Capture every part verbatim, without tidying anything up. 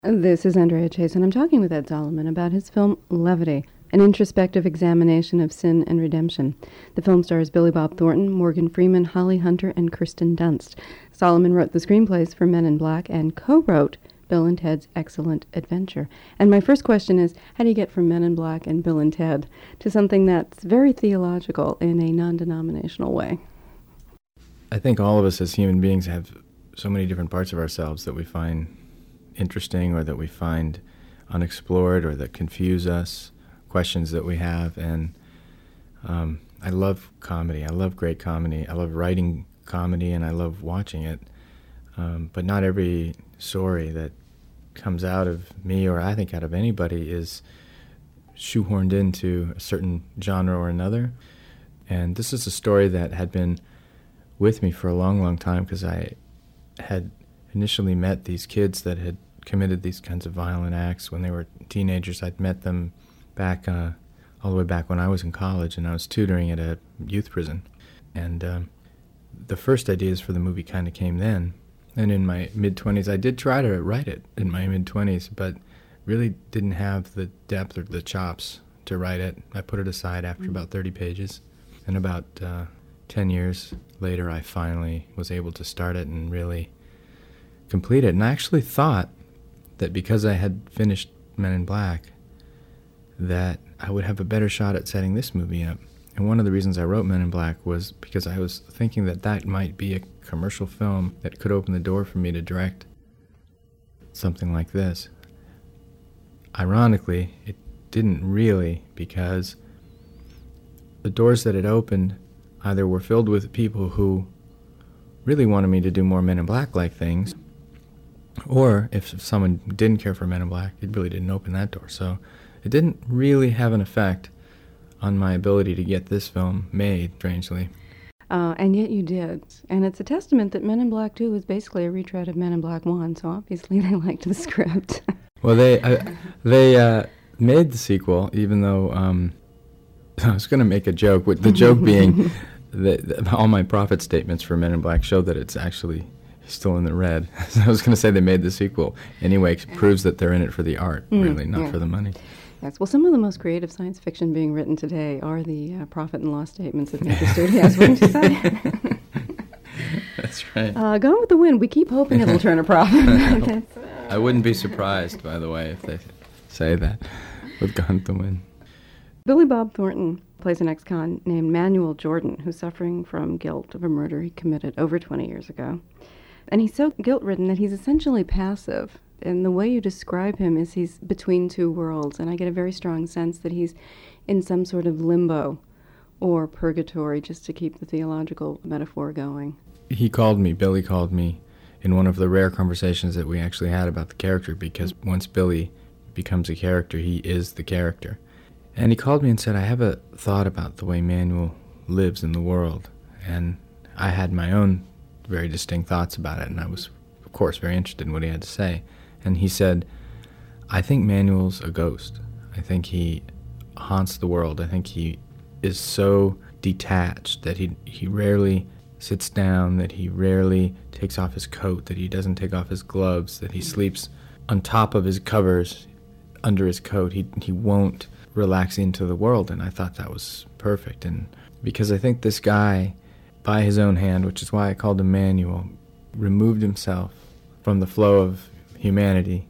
This is Andrea Chase, and I'm talking with Ed Solomon about his film Levity, an introspective examination of sin and redemption. The film stars Billy Bob Thornton, Morgan Freeman, Holly Hunter, and Kirsten Dunst. Solomon wrote the screenplays for Men in Black and co-wrote Bill and Ted's Excellent Adventure. And my first question is, how do you get from Men in Black and Bill and Ted to something that's very theological in a non-denominational way? I think all of us as human beings have so many different parts of ourselves that we find interesting or that we find unexplored or that confuse us, questions that we have. And um, I love comedy. I love great comedy. I love writing comedy and I love watching it. Um, but not every story that comes out of me or I think out of anybody is shoehorned into a certain genre or another. And this is a story that had been with me for a long, long time because I had initially met these kids that had committed these kinds of violent acts when they were teenagers. I'd met them back, uh, all the way back when I was in college, and I was tutoring at a youth prison. And um, the first ideas for the movie kind of came then. And in my mid-twenties, I did try to write it in my mid-twenties, but really didn't have the depth or the chops to write it. I put it aside after about thirty pages. And about uh, ten years later, I finally was able to start it and really complete it. And I actually thought that because I had finished Men in Black, that I would have a better shot at setting this movie up. And one of the reasons I wrote Men in Black was because I was thinking that that might be a commercial film that could open the door for me to direct something like this. Ironically, it didn't really, because the doors that it opened either were filled with people who really wanted me to do more Men in Black-like things, or if someone didn't care for Men in Black, it really didn't open that door. So it didn't really have an effect on my ability to get this film made, strangely. Uh, and yet you did. And it's a testament that Men in Black two is basically a retread of Men in Black one, so obviously they liked the script. Well, they uh, they uh, made the sequel, even though um, I was going to make a joke, with the joke being that, that all my profit statements for Men in Black show that it's actually still in the red. So I was going to say they made the sequel anyway. It proves that they're in it for the art, mm, really, not yeah. for the money. Yes, well, some of the most creative science fiction being written today are the uh, profit and loss statements of major studios, wouldn't you say? That's right. Uh, Gone with the Wind, we keep hoping it'll turn a profit. I wouldn't be surprised, by the way, if they say that with Gone with the Wind. Billy Bob Thornton plays an ex-con named Manuel Jordan, who's suffering from guilt of a murder he committed over twenty years ago. And he's so guilt-ridden that he's essentially passive. And the way you describe him is he's between two worlds, and I get a very strong sense that he's in some sort of limbo or purgatory, just to keep the theological metaphor going. He called me, Billy called me, in one of the rare conversations that we actually had about the character, because once Billy becomes a character, he is the character. And he called me and said, I have a thought about the way Manuel lives in the world. And I had my own very distinct thoughts about it, and I was, of course, very interested in what he had to say. And he said, I think Manuel's a ghost. I think he haunts the world. I think he is so detached that he he rarely sits down, that he rarely takes off his coat, that he doesn't take off his gloves, that he sleeps on top of his covers under his coat. He he won't relax into the world. And I thought that was perfect. And because I think this guy, by his own hand, which is why I called him Manuel, removed himself from the flow of humanity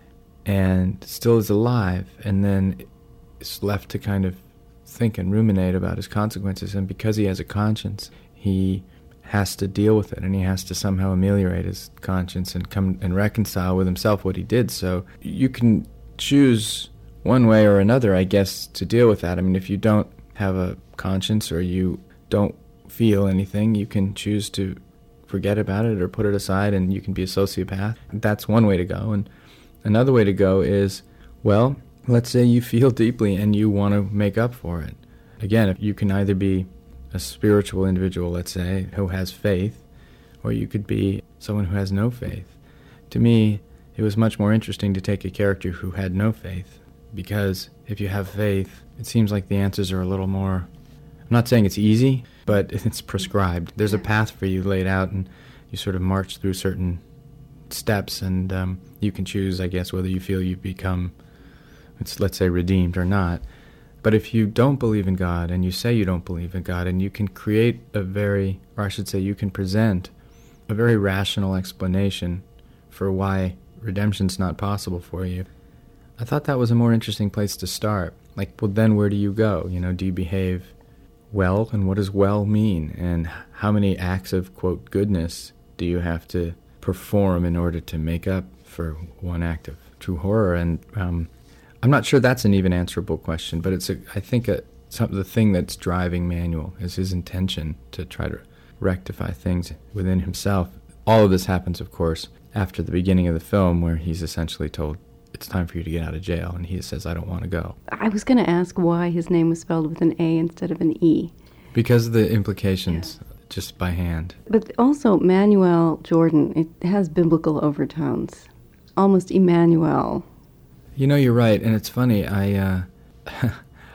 and still is alive, and then is left to kind of think and ruminate about his consequences. And because he has a conscience, he has to deal with it, and he has to somehow ameliorate his conscience and come and reconcile with himself what he did. So you can choose one way or another, I guess, to deal with that. I mean, if you don't have a conscience or you don't feel anything, you can choose to forget about it or put it aside, and you can be a sociopath. That's one way to go. And another way to go is, well, let's say you feel deeply and you want to make up for it. Again, if you can either be a spiritual individual, let's say, who has faith, or you could be someone who has no faith. To me, it was much more interesting to take a character who had no faith, because if you have faith, it seems like the answers are a little more, I'm not saying it's easy, but it's prescribed. There's a path for you laid out, and you sort of march through certain steps, and um, you can choose, I guess, whether you feel you become, it's, let's say, redeemed or not. But if you don't believe in God, and you say you don't believe in God, and you can create a very, or I should say you can present a very rational explanation for why redemption's not possible for you, I thought that was a more interesting place to start. Like, well, then where do you go? You know, do you behave well? And what does well mean? And how many acts of, quote, goodness do you have to perform in order to make up for one act of true horror? And um, I'm not sure that's an even answerable question, but it's, a, I think, a, some, the thing that's driving Manuel is his intention to try to rectify things within himself. All of this happens, of course, after the beginning of the film, where he's essentially told, it's time for you to get out of jail, and he says, I don't want to go. I was going to ask why his name was spelled with an A instead of an E. Because of the implications, yeah. Just by hand. But also, Manuel Jordan, it has biblical overtones. Almost Emmanuel. You know, you're right, and it's funny, I, uh,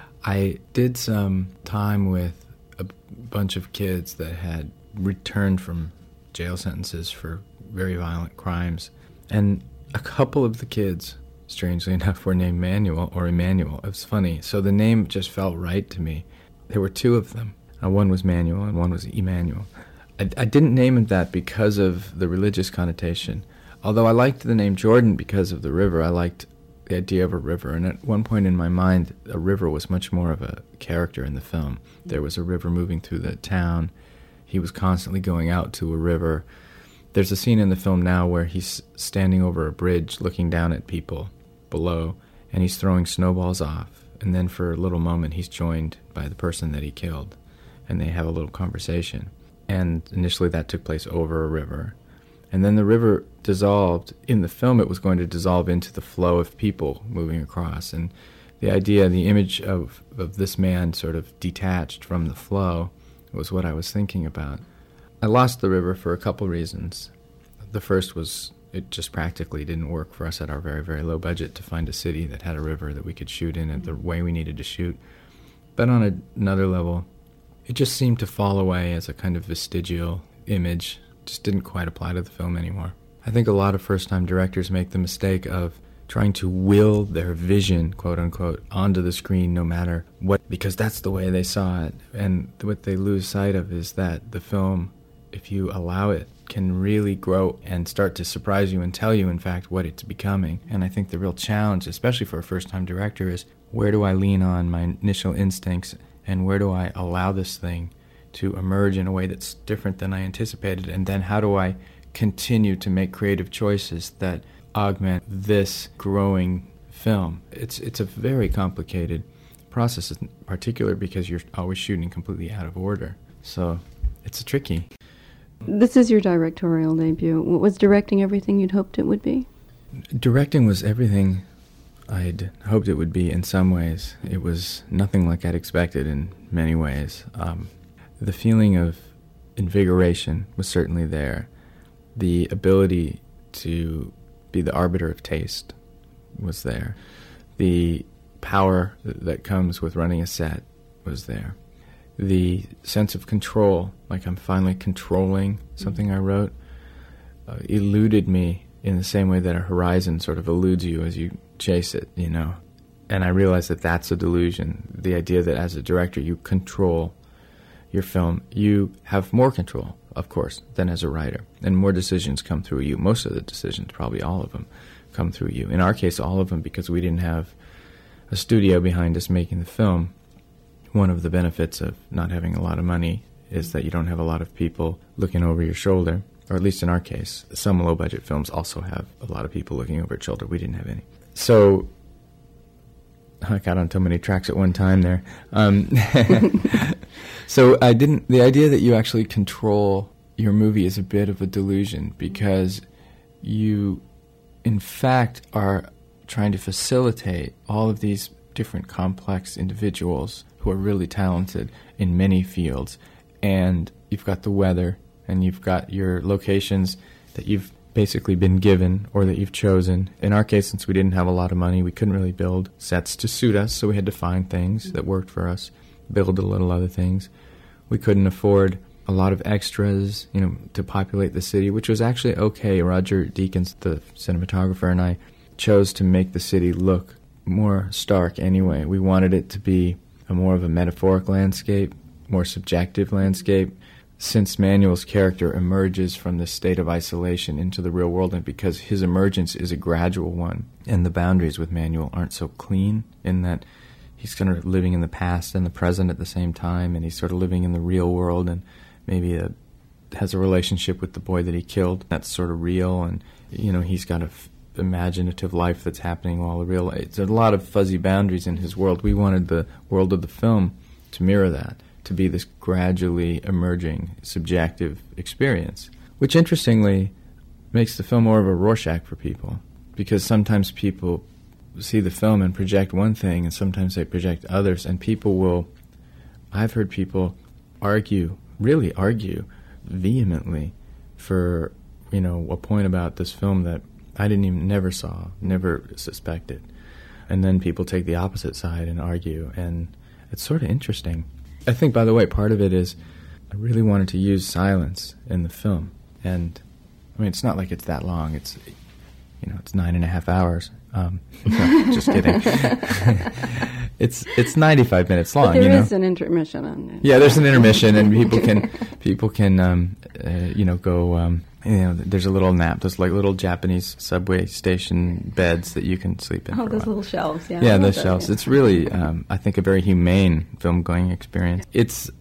I did some time with a bunch of kids that had returned from jail sentences for very violent crimes, and a couple of the kids, strangely enough, were named Manuel or Emmanuel. It was funny. So the name just felt right to me. There were two of them. Uh, one was Manuel and one was Emmanuel. I, I didn't name him that because of the religious connotation. Although I liked the name Jordan because of the river. I liked the idea of a river. And at one point in my mind, a river was much more of a character in the film. There was a river moving through the town. He was constantly going out to a river. There's a scene in the film now where he's standing over a bridge looking down at people below, and he's throwing snowballs off. And then for a little moment, he's joined by the person that he killed, and they have a little conversation. And initially that took place over a river. And then the river dissolved. In the film, it was going to dissolve into the flow of people moving across. And the idea, the image of, of this man sort of detached from the flow was what I was thinking about. I lost the river for a couple reasons. The first was it just practically didn't work for us at our very, very low budget to find a city that had a river that we could shoot in at the way we needed to shoot. But on a, another level, it just seemed to fall away as a kind of vestigial image. Just didn't quite apply to the film anymore. I think a lot of first-time directors make the mistake of trying to will their vision, quote-unquote, onto the screen no matter what, because that's the way they saw it. And what they lose sight of is that the film, if you allow it, can really grow and start to surprise you and tell you, in fact, what it's becoming. And I think the real challenge, especially for a first-time director, is where do I lean on my initial instincts and where do I allow this thing to emerge in a way that's different than I anticipated, and then how do I continue to make creative choices that augment this growing film. It's it's a very complicated process, in particular because you're always shooting completely out of order. So it's tricky. This is your directorial debut. Was directing everything you'd hoped it would be? Directing was everything I'd hoped it would be in some ways. It was nothing like I'd expected in many ways. Um, the feeling of invigoration was certainly there. The ability to be the arbiter of taste was there. The power that comes with running a set was there. The sense of control, like I'm finally controlling something I wrote, uh, eluded me in the same way that a horizon sort of eludes you as you chase it, you know. And I realized that that's a delusion. The idea that as a director you control your film, you have more control, of course, than as a writer. And more decisions come through you. Most of the decisions, probably all of them, come through you. In our case, all of them, because we didn't have a studio behind us making the film. One of the benefits of not having a lot of money is that you don't have a lot of people looking over your shoulder, or at least in our case. Some low-budget films also have a lot of people looking over your shoulder. We didn't have any. So I got on so many tracks at one time there. Um, so I didn't. The idea that you actually control your movie is a bit of a delusion, because you, in fact, are trying to facilitate all of these different complex individuals who are really talented in many fields. And you've got the weather, and you've got your locations that you've basically been given or that you've chosen. In our case, since we didn't have a lot of money, we couldn't really build sets to suit us, so we had to find things that worked for us, build a little other things. We couldn't afford a lot of extras, you know, to populate the city, which was actually okay. Roger Deakins, the cinematographer, and I chose to make the city look more stark anyway. We wanted it to be a more of a metaphoric landscape, more subjective landscape, since Manuel's character emerges from this state of isolation into the real world, and because his emergence is a gradual one, and the boundaries with Manuel aren't so clean in that he's kind of living in the past and the present at the same time, and he's sort of living in the real world, and maybe a, has a relationship with the boy that he killed. That's sort of real, and, you know, he's got a f- imaginative life that's happening while the real... It's a lot of fuzzy boundaries in his world. We wanted the world of the film to mirror that, to be this gradually emerging subjective experience, which interestingly makes the film more of a Rorschach for people, because sometimes people see the film and project one thing, and sometimes they project others, and people will... I've heard people argue, really argue, vehemently for, you know, a point about this film that I didn't even, never saw, never suspected. And then people take the opposite side and argue, and it's sort of interesting. I think, by the way, part of it is I really wanted to use silence in the film. And, I mean, it's not like it's that long. It's, you know, it's nine and a half hours. Um, no, just kidding. it's it's ninety-five minutes long. But there you know? is an intermission on it. Yeah, there's an intermission, and people can people can um, uh, you know go. Um, you know, there's a little nap. There's like little Japanese subway station beds that you can sleep in. Oh, for those a while. little shelves. Yeah, Yeah, I love those that, shelves. yeah. It's really, um, I think, a very humane film going experience. It's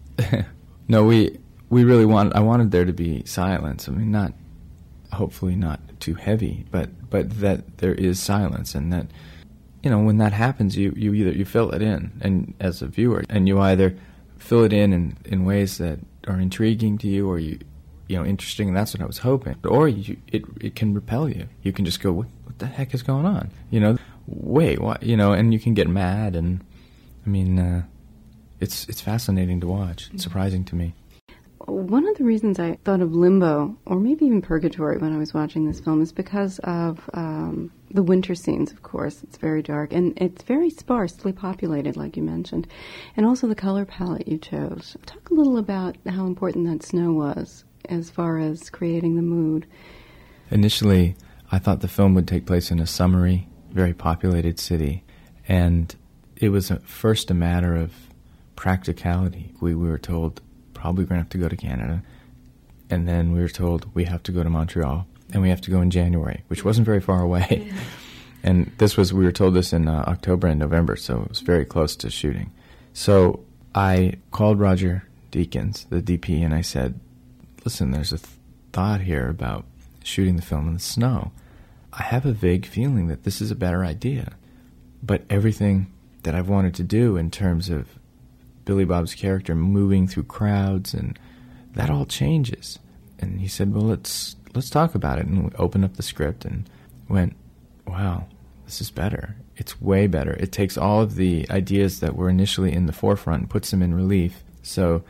no, we we really want. I wanted there to be silence. I mean, not hopefully not too heavy, but but that there is silence, and that, you know, when that happens, you, you either you fill it in, and as a viewer, and you either fill it in, in in ways that are intriguing to you, or you you know interesting, and that's what I was hoping, or you, it it can repel you. You can just go, what what the heck is going on? You know, wait, what? You know, and you can get mad, and I mean, uh, it's it's fascinating to watch. It's surprising to me. One of the reasons I thought of Limbo, or maybe even Purgatory, when I was watching this film is because of um, the winter scenes, of course. It's very dark, and it's very sparsely populated, like you mentioned, and also the color palette you chose. Talk a little about how important that snow was as far as creating the mood. Initially, I thought the film would take place in a summery, very populated city, and it was at first a matter of practicality. We, we were told probably going to have to go to Canada, and then we were told we have to go to Montreal, and we have to go in January, which wasn't very far away. Yeah. And this was, we were told this in uh, October and November, so it was very close to shooting. So I called Roger Deakins, the D P, and I said, listen, there's a th- thought here about shooting the film in the snow. I have a vague feeling that this is a better idea, but everything that I've wanted to do in terms of Billy Bob's character moving through crowds, and that all changes. And he said, well, let's let's talk about it. And we opened up the script and went, wow, this is better. It's way better. It takes all of the ideas that were initially in the forefront and puts them in relief. So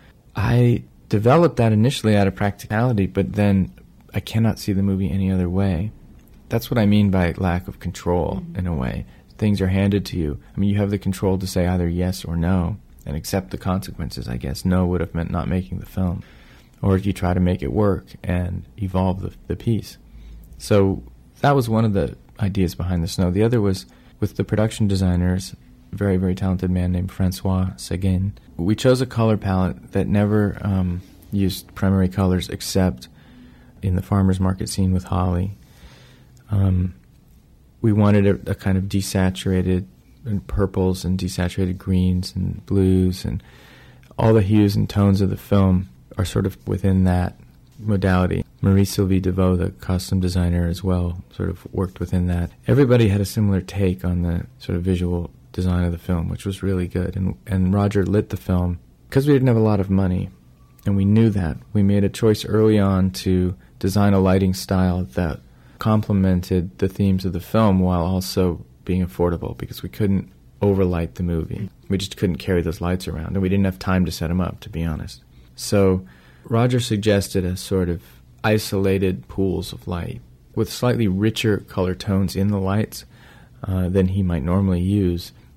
I developed that initially out of practicality, but then I cannot see the movie any other way. That's what I mean by lack of control, mm-hmm. in a way. Things are handed to you. I mean, you have the control to say either yes or no, and accept the consequences, I guess. No would have meant not making the film. Or you try to make it work and evolve the, the piece. So that was one of the ideas behind the snow. The other was with the production designers, a very, very talented man named Francois Seguin. We chose a color palette that never um, used primary colors except in the farmer's market scene with Holly. Um, we wanted a, a kind of desaturated and purples and desaturated greens and blues, and all the hues and tones of the film are sort of within that modality. Marie-Sylvie Deveau, the costume designer as well, sort of worked within that. Everybody had a similar take on the sort of visual design of the film, which was really good. And, and Roger lit the film. Because we didn't have a lot of money, and we knew that, we made a choice early on to design a lighting style that complemented the themes of the film while also being affordable, because we couldn't overlight the movie. We just couldn't carry those lights around, and we didn't have time to set them up, to be honest. So Roger suggested a sort of isolated pools of light with slightly richer color tones in the lights uh, than he might normally use,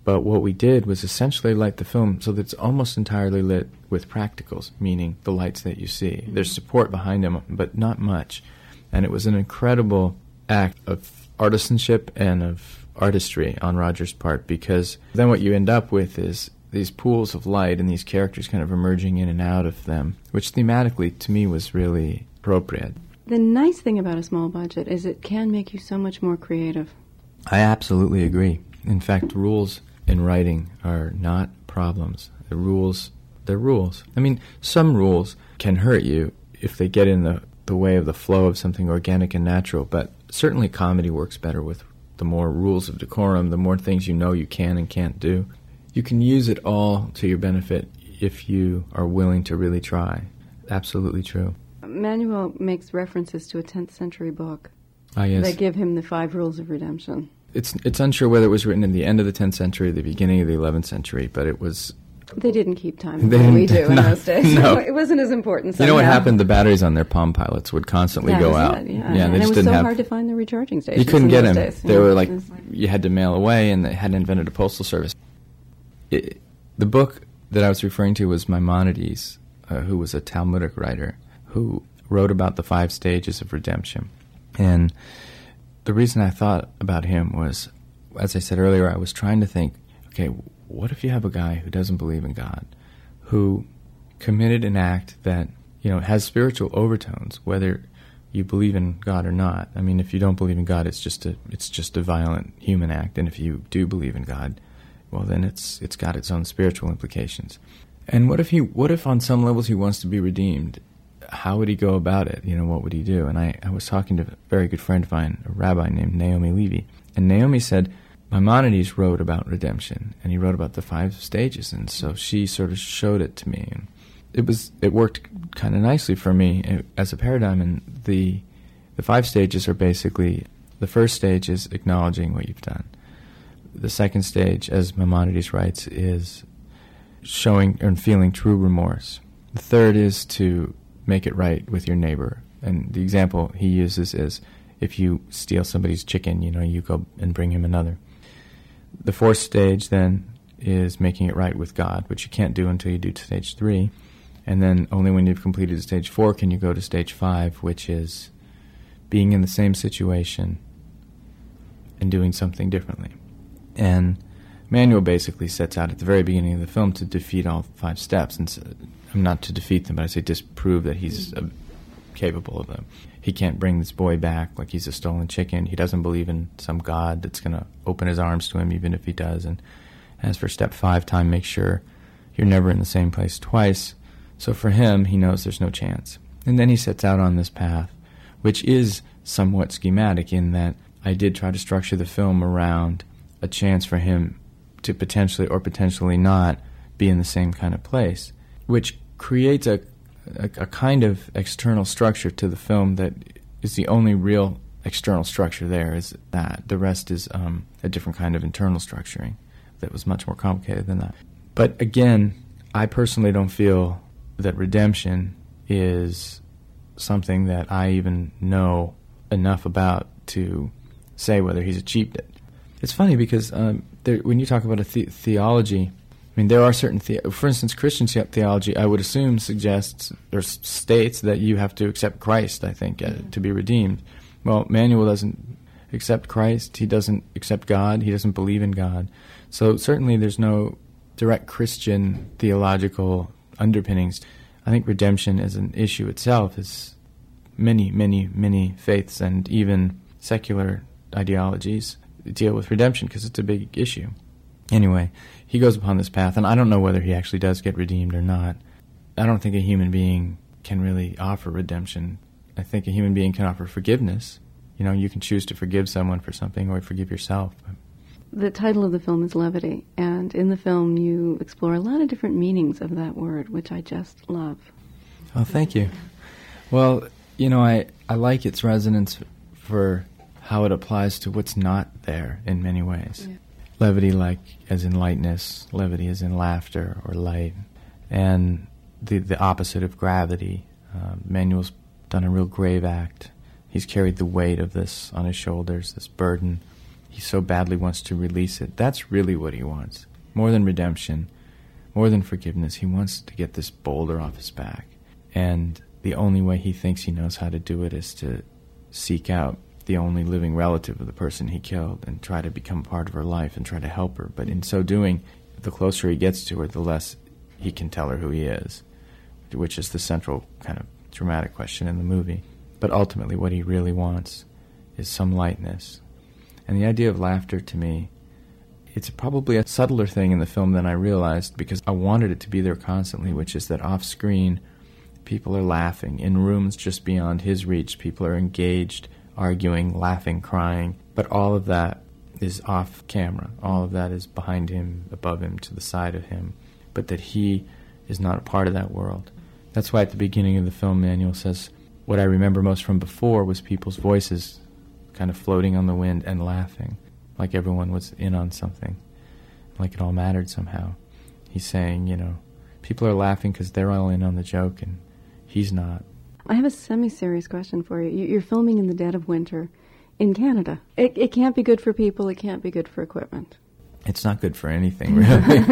But what we did was essentially light the film so that it's almost entirely lit with practicals, meaning the lights that you see. Mm-hmm. There's support behind them, but not much. And it was an incredible act of artisanship and of artistry on Roger's part, because then what you end up with is these pools of light and these characters kind of emerging in and out of them, which thematically to me was really appropriate. The nice thing about a small budget is it can make you so much more creative. I absolutely agree. In fact, rules in writing are not problems. The rules, they're rules. I mean, some rules can hurt you if they get in the, the way of the flow of something organic and natural, but certainly comedy works better with the more rules of decorum, the more things you know you can and can't do. You can use it all to your benefit if you are willing to really try. Absolutely true. Manuel makes references to a tenth century book. Ah, yes. That give him the five rules of redemption. It's it's unsure whether it was written in the end of the tenth century or the beginning of the eleventh century, but it was... They didn't keep time the way we do in no, those days. No. It wasn't as important somehow. You know what happened? The batteries on their Palm Pilots would constantly that go was out. It, yeah, yeah and, they and just it was didn't so have, hard to find the recharging stations. You couldn't in get those them. Days. They yeah. were like, you had to mail away, and they hadn't invented a postal service. It, the book that I was referring to was Maimonides, uh, who was a Talmudic writer, who wrote about the five stages of redemption. And the reason I thought about him was, as I said earlier, I was trying to think, okay, what if you have a guy who doesn't believe in God, who committed an act that, you know, has spiritual overtones, whether you believe in God or not. I mean, if you don't believe in God, it's just a it's just a violent human act, and if you do believe in God, well, then it's it's got its own spiritual implications. And what if he what if on some levels he wants to be redeemed? How would he go about it? You know, what would he do? And I, I was talking to a very good friend of mine, a rabbi named Naomi Levy, and Naomi said, Maimonides wrote about redemption, and he wrote about the five stages, and so she sort of showed it to me. And it was it worked kind of nicely for me as a paradigm, and the the five stages are basically, the first stage is acknowledging what you've done. The second stage, as Maimonides writes, is showing and feeling true remorse. The third is to make it right with your neighbor, and the example he uses is, if you steal somebody's chicken, you know, you go and bring him another. The fourth stage, then, is making it right with God, which you can't do until you do stage three. And then only when you've completed stage four can you go to stage five, which is being in the same situation and doing something differently. And Manuel basically sets out at the very beginning of the film to defeat all five steps. And so, not to defeat them, but I say disprove that he's uh, capable of them. He can't bring this boy back like he's a stolen chicken. He doesn't believe in some God that's going to open his arms to him, even if he does. And as for step five, time, make sure you're never in the same place twice. So for him, he knows there's no chance. And then he sets out on this path, which is somewhat schematic in that I did try to structure the film around a chance for him to potentially or potentially not be in the same kind of place, which creates a A, a kind of external structure to the film that is the only real external structure there is that. The rest is um, a different kind of internal structuring that was much more complicated than that. But again, I personally don't feel that redemption is something that I even know enough about to say whether he's achieved it. It's funny because um, there, when you talk about a the- theology, I mean, there are certain, the- for instance, Christian theology, I would assume, suggests or states that you have to accept Christ, I think, uh, to be redeemed. Well, Manuel doesn't accept Christ. He doesn't accept God. He doesn't believe in God. So certainly there's no direct Christian theological underpinnings. I think redemption as an issue itself is many, many, many faiths and even secular ideologies deal with redemption because it's a big issue. Anyway, he goes upon this path, and I don't know whether he actually does get redeemed or not. I don't think a human being can really offer redemption. I think a human being can offer forgiveness. You know, you can choose to forgive someone for something or forgive yourself. The title of the film is Levity, and in the film you explore a lot of different meanings of that word, which I just love. Oh, thank you. Well, you know, I, I like its resonance for how it applies to what's not there in many ways. Yeah. Levity, like as in lightness, levity as in laughter or light, and the the opposite of gravity. Uh, Manuel's done a real grave act. He's carried the weight of this on his shoulders, this burden. he so badly wants to release it. That's really what he wants. More than redemption, more than forgiveness, he wants to get this boulder off his back. And the only way he thinks he knows how to do it is to seek out the only living relative of the person he killed and try to become part of her life and try to help her. But in so doing, the closer he gets to her, the less he can tell her who he is, which is the central kind of dramatic question in the movie. But ultimately what he really wants is some lightness. And the idea of laughter, to me, it's probably a subtler thing in the film than I realized, because I wanted it to be there constantly, which is that off-screen, people are laughing. In rooms just beyond his reach, people are engaged, arguing, laughing, crying. But all of that is off camera. All of that is behind him, above him, to the side of him. But that he is not a part of that world. That's why at the beginning of the film, Manuel says, what I remember most from before was people's voices kind of floating on the wind and laughing, like everyone was in on something, like it all mattered somehow. He's saying, you know, people are laughing because they're all in on the joke, and he's not. I have a semi-serious question for you. You- You're filming in the dead of winter in Canada. It, it can't be good for people. It can't be good for equipment. It's not good for anything, really.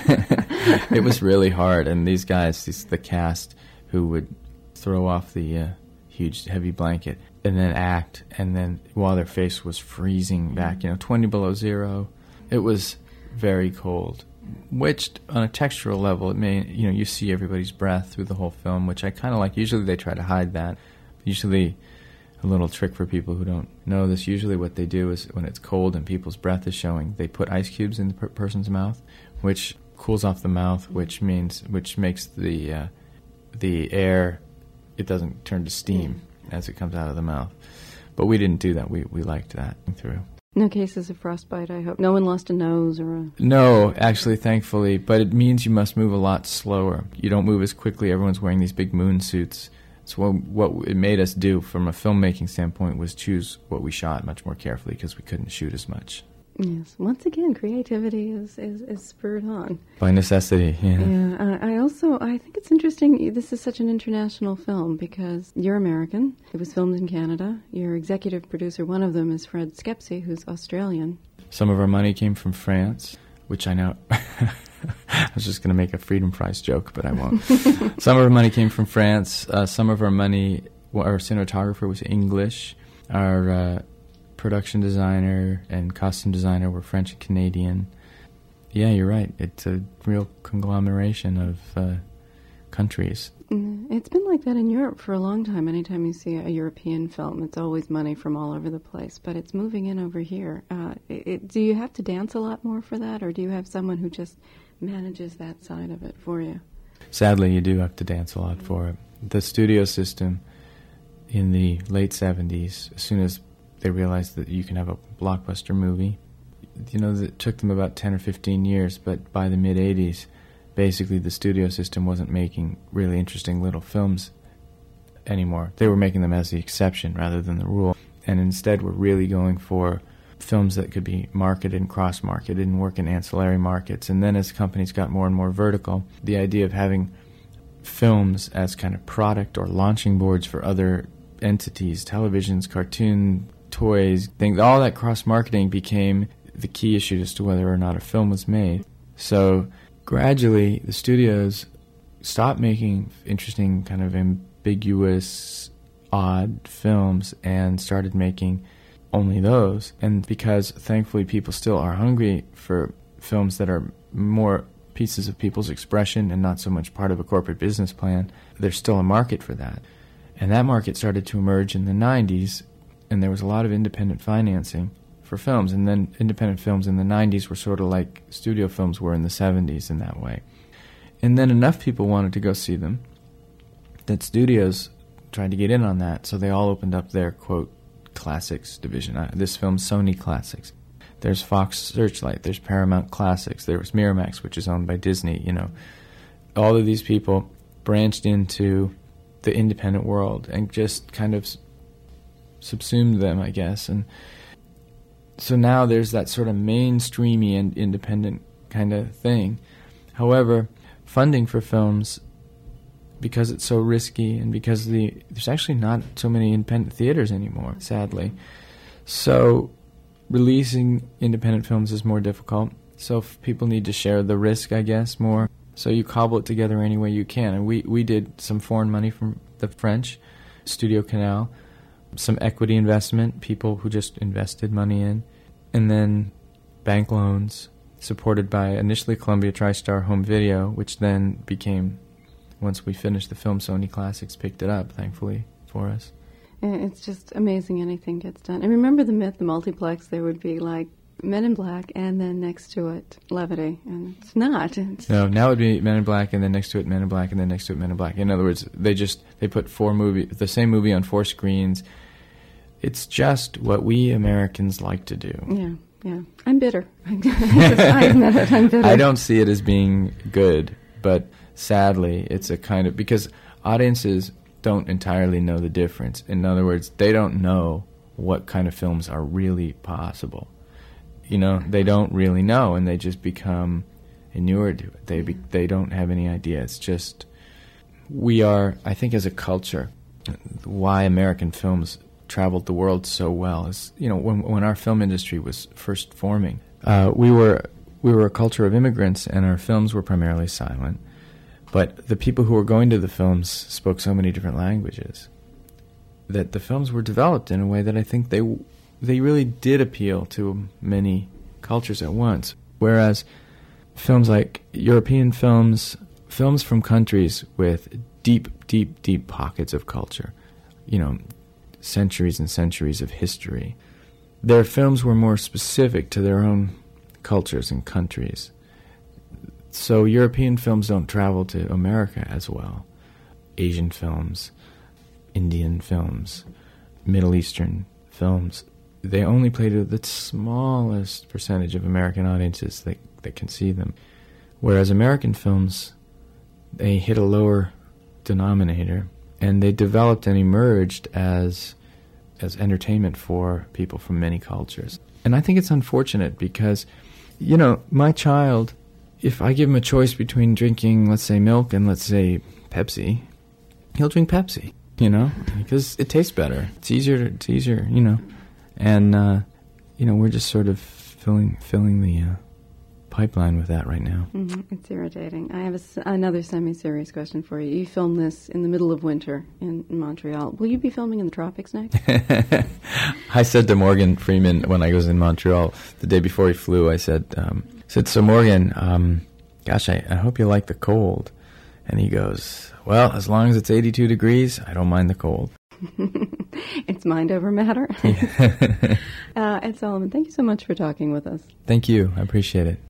It was really hard, and these guys, these, the cast, who would throw off the uh, huge, heavy blanket and then act, and then while their face was freezing back, you know, twenty below zero, it was very cold. Which, on a textural level, it may, you know, you see everybody's breath through the whole film, which I kind of like. Usually they try to hide that. Usually, a little trick for people who don't know this, usually what they do is when it's cold and people's breath is showing, they put ice cubes in the per- person's mouth, which cools off the mouth, which means, which makes the uh, the air, it doesn't turn to steam as it comes out of the mouth. But we didn't do that. We we liked that through. No cases of frostbite, I hope. No one lost a nose or a... No, actually, thankfully, but it means you must move a lot slower. You don't move as quickly. Everyone's wearing these big moon suits. So what, what it made us do from a filmmaking standpoint was choose what we shot much more carefully, because we couldn't shoot as much. Yes. Once again, creativity is, is, is spurred on. By necessity, yeah. Yeah. Uh, I also, I think it's interesting, this is such an international film because you're American. It was filmed in Canada. Your executive producer, one of them, is Fred Skepsey, who's Australian. Some of our money came from France, which I know... I was just going to make a Freedom Prize joke, but I won't. Some of our money came from France. Uh, some of our money, well, our cinematographer was English. Our uh, production designer and costume designer were French and Canadian. Yeah, you're right. It's a real conglomeration of uh, countries. Mm, It's been like that in Europe for a long time. Anytime you see a European film, it's always money from all over the place, but it's moving in over here. Uh, it, it, do you have to dance a lot more for that, or do you have someone who just manages that side of it for you? Sadly, you do have to dance a lot for it. The studio system in the late seventies, as soon as they realized that you can have a blockbuster movie, you know, it took them about ten or fifteen years, but by the mid-eighties, basically the studio system wasn't making really interesting little films anymore. They were making them as the exception rather than the rule, and instead were really going for films that could be marketed and cross-marketed and work in ancillary markets. And then as companies got more and more vertical, the idea of having films as kind of product or launching boards for other entities, televisions, cartoon, toys, things, all that cross-marketing became the key issue as to whether or not a film was made. So gradually the studios stopped making interesting, kind of ambiguous, odd films and started making only those. And because thankfully people still are hungry for films that are more pieces of people's expression and not so much part of a corporate business plan, there's still a market for that. And that market started to emerge in the nineties, and there was a lot of independent financing for films. And then independent films in the nineties were sort of like studio films were in the seventies in that way. And then enough people wanted to go see them that studios tried to get in on that, so they all opened up their, quote, Classics division. Uh, this film's Sony Classics. There's Fox Searchlight. There's Paramount Classics. There was Miramax, which is owned by Disney. You know, all of these people branched into the independent world and just kind of s- subsumed them, I guess. And so now there's that sort of mainstreamy and independent kind of thing. However, funding for films, because it's so risky and because the there's actually not so many independent theaters anymore, sadly. So releasing independent films is more difficult. So f- people need to share the risk, I guess, more. So you cobble it together any way you can. And we, we did some foreign money from the French, Studio Canal, some equity investment, people who just invested money in, and then bank loans supported by initially Columbia TriStar Home Video, which then became, once we finished the film, Sony Classics picked it up, thankfully, for us. It's just amazing anything gets done. And remember the myth, the multiplex, there would be like Men in Black and then next to it, Levity. And it's not. It's no, now it would be Men in Black and then next to it Men in Black and then next to it Men in Black. In other words, they just, they put four movie, the same movie on four screens. It's just what we Americans like to do. Yeah. Yeah, I'm bitter. I admit it, I'm bitter. I don't see it as being good, but sadly, it's a kind of, because audiences don't entirely know the difference. In other words, they don't know what kind of films are really possible. You know, they don't really know, and they just become inured to it. They, be, they don't have any idea. It's just, we are, I think as a culture, why American films traveled the world so well is, you know, when when our film industry was first forming, uh, we were we were a culture of immigrants, and our films were primarily silent. But the people who were going to the films spoke so many different languages that the films were developed in a way that I think they they really did appeal to many cultures at once. Whereas films like European films, films from countries with deep, deep, deep pockets of culture, you know, centuries and centuries of history. Their films were more specific to their own cultures and countries. So European films don't travel to America as well. Asian films, Indian films, Middle Eastern films, they only play to the smallest percentage of American audiences that, that can see them. Whereas American films, they hit a lower denominator, and they developed and emerged as as entertainment for people from many cultures. And I think it's unfortunate because, you know, my child, if I give him a choice between drinking, let's say, milk and, let's say, Pepsi, he'll drink Pepsi, you know, because it tastes better. It's easier, it's easier, you know. And, uh, you know, we're just sort of filling filling the uh, pipeline with that right now. Mm-hmm. It's irritating. I have a s- another semi-serious question for you. You filmed this in the middle of winter in, in Montreal. Will you be filming in the tropics next? I said to Morgan Freeman when I was in Montreal the day before he flew, I said, um, said so Morgan, um, gosh, I, I hope you like the cold. And he goes, well, as long as it's eighty-two degrees, I don't mind the cold. It's mind over matter. uh, Ed Solomon, thank you so much for talking with us. Thank you. I appreciate it.